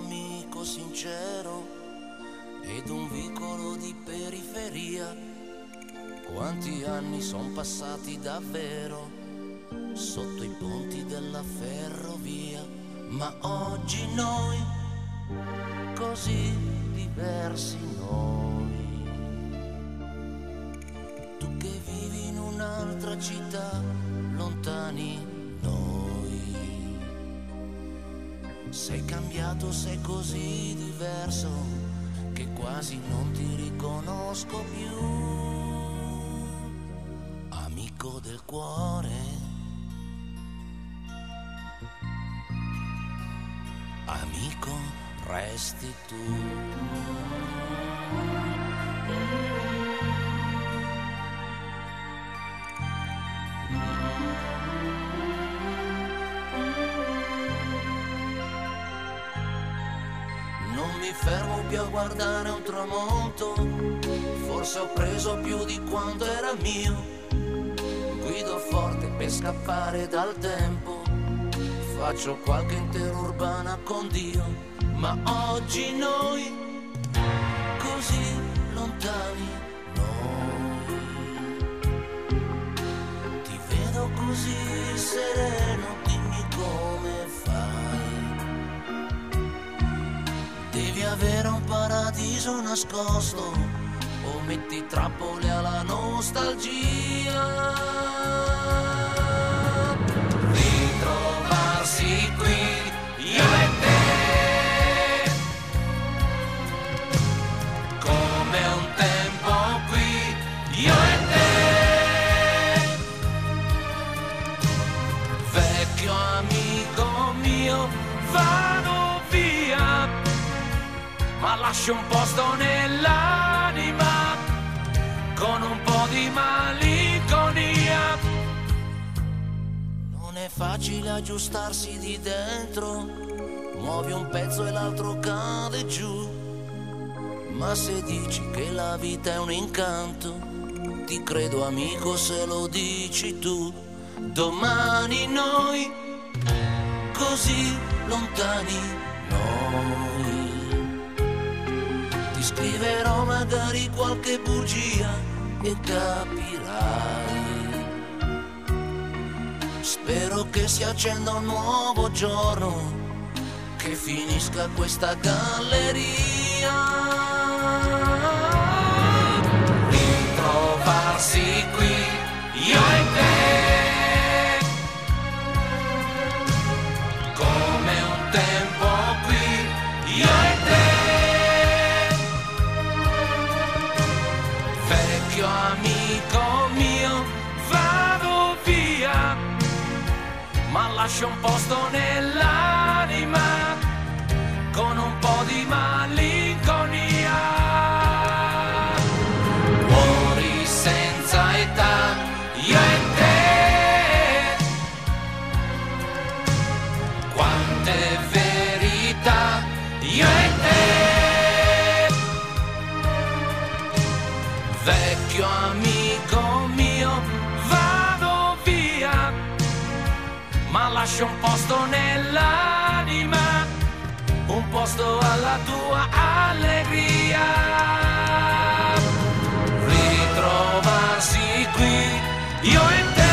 amico sincero ed un vicolo di periferia. Quanti anni son passati davvero sotto i ponti della ferrovia, ma oggi noi, così diversi noi. Tu che vivi in un'altra città, lontani noi. Sei cambiato, sei così diverso che quasi non ti riconosco più. Amico del cuore, amico resti tu. Non mi fermo più a guardare un tramonto, forse ho preso più di quanto era mio. Guido forte per scappare dal tempo, faccio qualche interurbana con Dio, ma oggi noi, così lontani noi. Ti vedo così sereno, dimmi come fai. Devi avere un paradiso nascosto o metti trappole alla nostalgia. Ritrovarsi qui, io e te, come un tempo qui, io e te. Vecchio amico mio, vado via, ma lascio un posto nell'anima con un po' di malinconia. Non è facile aggiustarsi di dentro, muovi un pezzo e l'altro cade giù. Ma se dici che la vita è un incanto, ti credo amico se lo dici tu. Domani noi, così lontani noi. Ti scriverò magari qualche bugia e capirai. Spero che si accenda un nuovo giorno, che finisca questa galleria. Ritrovarsi qui, io e te, come un tempo qui, io e te. Vecchio amico mio, vado via, ma lascio un posto nell'anima con un po' di malinconia. Muori senza età, io e te, quante verità, io e te. Vecchio amico mio, vado via, ma lascio un posto nell'anima, un posto alla tua allegria. Ritrovarsi qui, io e te.